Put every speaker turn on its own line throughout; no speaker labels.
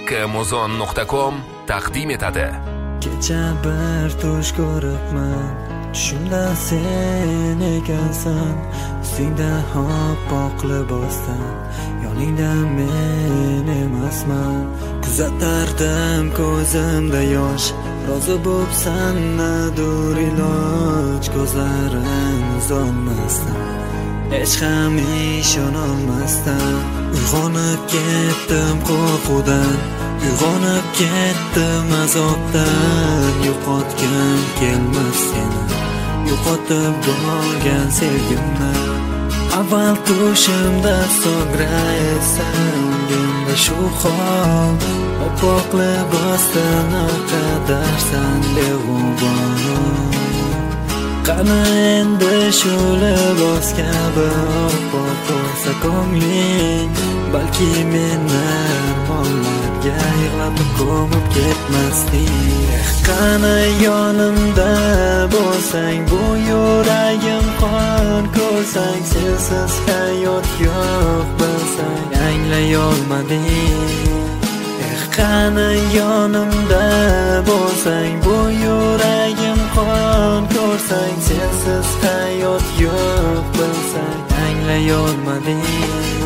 kmuzon.com taqdim etadi.
Kecha bir tush ko'ribman, tushimda sen ekansan, ustingda oppoq libosdan, yoningda men emasman. Kuzatardim ko'zimda yosh, rozi bo'psan nadur iloj, ko'zlaring uzolmasdan, hech ham ishonolmasdan. Uyg'onib ketdim qo'rquvdan, uyg'onib ketdim azobdan. Yo'qotgim kelmas seni, yo'qotib bo'lgan sevgimni. Avval tushimda so'ngra esa ungimda shu hol, oppoq libosdan naqadarsan beg'ubor. Qani endi shu libos kabi oppoq bo'lsa ko'ngling, balki meni armonlarga yig'latib ko'mib ketmasding. Qani yonimda bo'lsang, bu yuragim qon ko'rsang, sensiz hayot yo'q bilsang, anglay olmading. Qani yonimda bo'lsang, bu yuragim qon ko'rsang, sensiz hayot yo'q bilsang, anglay olmading.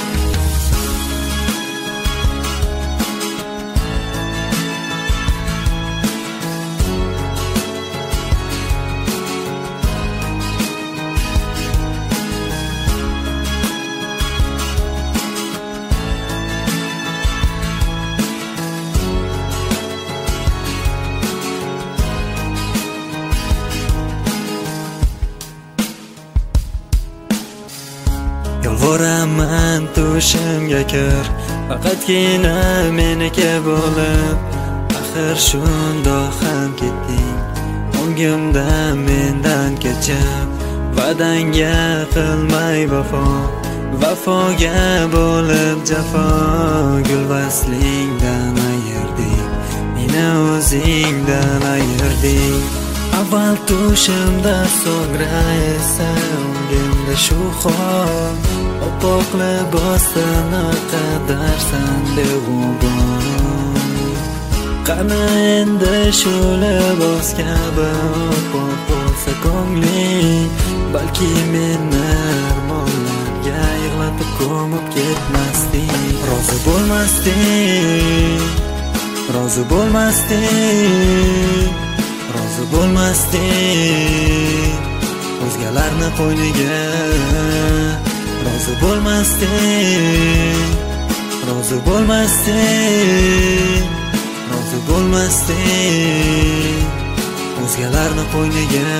Yolvoraman tushimga kir, faqatgina meniki bo'lib. Axir shundoq ham ketding, ongimda mendan kechib. Va'dangga qilmay vafo, vafoga bo'lib jafo. Gul vaslingdan ayirding, meni o'zingdan ayirding. Avval tushimda so'ngra esa ungimda shu hol, oppoq libosdan naqadarsan beg'ubor. Qani endi shu libos kabi oppoq bo'lsa ko'ngling, balki meni armonlarga yig'latib ko'mib ketmasding. Rozi bo'lmasding, rozi bo'lmasding, rozi bo'lmasding o'zgalarni qo'yniga. Rozi bo'lmasding, rozi bo'lmasding, rozi bo'lmasding o'zgalarni qo'yniga.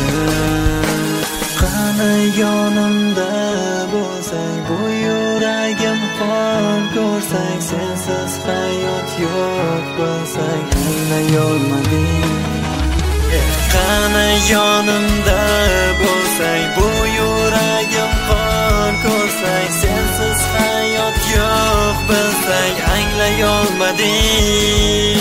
Qani yonimda bo'lsang, bu yuragim qon ko'rsang, sensiz hayot yo'q bilsang, anglay olmading. Qani yonimda bo'lsang, bu yuragim qon ko'rsang, sensiz hayot yo'q bilsang, anglay olmading.